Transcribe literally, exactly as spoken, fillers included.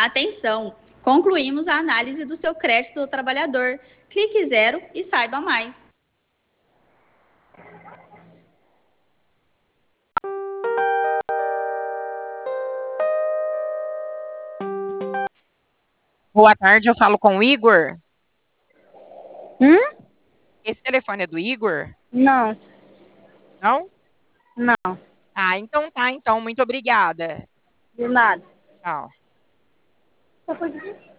Atenção! Concluímos a análise do seu crédito do trabalhador. Clique zero e saiba mais. Boa tarde, eu falo com o Igor. Hum? Esse telefone é do Igor? Não, Não? não, Ah, então tá, então. Muito obrigada. de nada. Tchau.